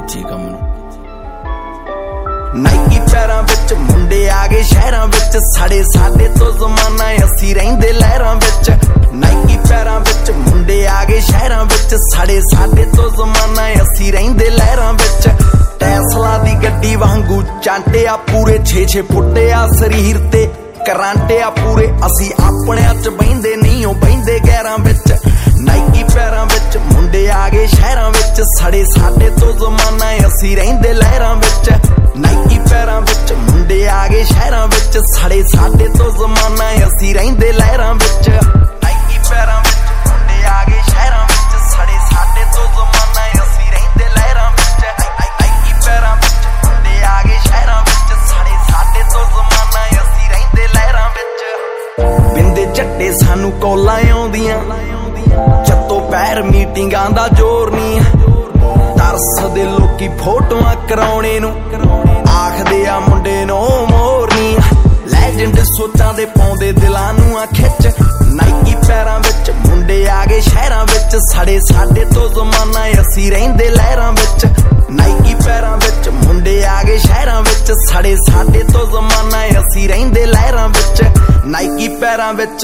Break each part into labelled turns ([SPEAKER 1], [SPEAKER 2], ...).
[SPEAKER 1] खिंची कम नूं।
[SPEAKER 2] नाइकी पैरां विच मुंडे आ गए शहरां विच, साढ़े साडे तो जमाना असीं रहिंदे लहरां विच। नाइकी पैरां विच मुंडे आ गए शहरां विच, साढ़े साडे तो जमाना असीं रहिंदे लहरां विच। टैसला दी गड्डी वांगू चांटे आ पूरे 6-6 फुट आ शरीर ते करांटे आ पूरे, असीं अपणियां च बहिंदे नहीं ओ बहिंदे गैरां विच। नाइकी पैरां विच मुंडे आ गए शहरां विच, साढ़े साडे तो जमाना असीं रहिंदे लहरां विच। नाइकी पैरां विच मुंडे आ गए शहरां विच, साढ़े साडे तो जमाना असीं रहिंदे लहरां विच। नाइकी पैरां विच मुंडे आ गए शहरां विच, साढ़े साडे तो जमाना असीं रहिंदे लहरां विच। नाइकी पैरां विच मुंडे आ गए शहरां विच, साढ़े साडे तो जमाना असीं रहिंदे लहरां विच। बिंदे झट्टे सानू कॉलां आउंदियां, जत्तों पैर मीटिंगां दा जोर नहीं। तरसदे लोकी फोटोआं कराउणे नूं, आखदे आ मुंडे नूं मोरनी। लैजेंड सोचां दे पाउंदे दिलां नूं आ खिच। नाइकी पैरां विच मुंडे आ गए शहरां विच, साढ़े साडे तो जमाना असीं रहिंदे लहरां विच। नाइकी पैरां विच मुंडे आ गए शहरां विच, साढ़े साडे तो जमाना असीं रहिंदे लहरां विच। नाइकी पैरां विच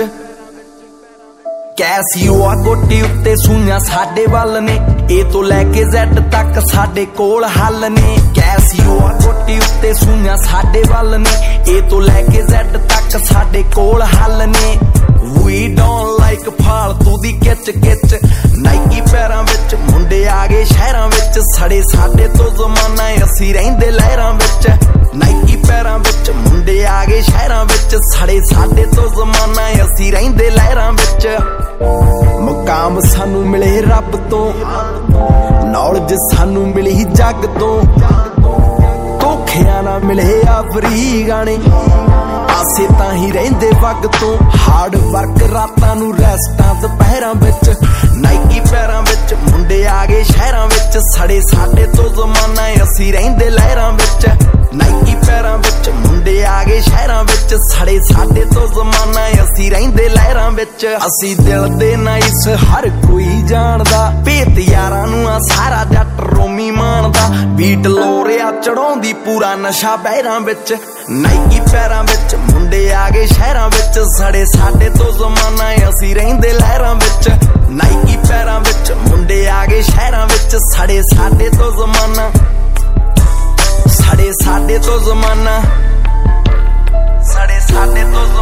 [SPEAKER 2] कैसियो आ कोटी उत्ते सूइयां साडे वल ने, ए तो लैके Z तक साडे कोल हल ने। कैसियो आ कोटी उत्ते सूइयां साडे वल ने, ए तो लैके Z तक साडे कोल हल ने। वी डोंट लाइक फालतू दी किच किच। नाइकी पैरां विच मुंडे आ गए शहरां विच, साढ़े साडे तो जमाना असीं रहिंदे लहरां विच। नाइकी पैरां विच मुंडे आ गए शहरां विच, साढ़े साडे तो जमाना असीं रहिंदे लहरां विच। मुकाम सानू मिले रब तो, नॉलेज सानू मिली जग तो, धोखियां ना मिले आफरी गाने, आसे तां ही रहिंदे वग तो। हार्ड वर्क रातां नू रेस्टां दुपहरां विच। नाइकी पैरां विच मुंडे आ गए शहरां विच, साढ़े साडे तो जमाना असीं रहिंदे लहरां विच। नाइकी पैरां विच मुंडे आ गए शहरां विच, साढ़े साडे तो जमाना असीं रहिंदे लहरां विच। असीं दिल दे नाइस हर कोई जानदा, भेत यारां नूं आ सारा जट रोमी मानदा। बीट लोरिया चढ़ाउंदी पूरा नशा बहरां विच। नाइकी पैरां विच मुंडे आ गए शहरां विच, साढ़े साडे तो जमाना असीं रहिंदे लहरां विच। नाइकी पैरां विच मुंडे आ गए शहरां विच, साढ़े साडे तो जमाना, साढ़े साडे तो जमाना, साढ़े साडे तो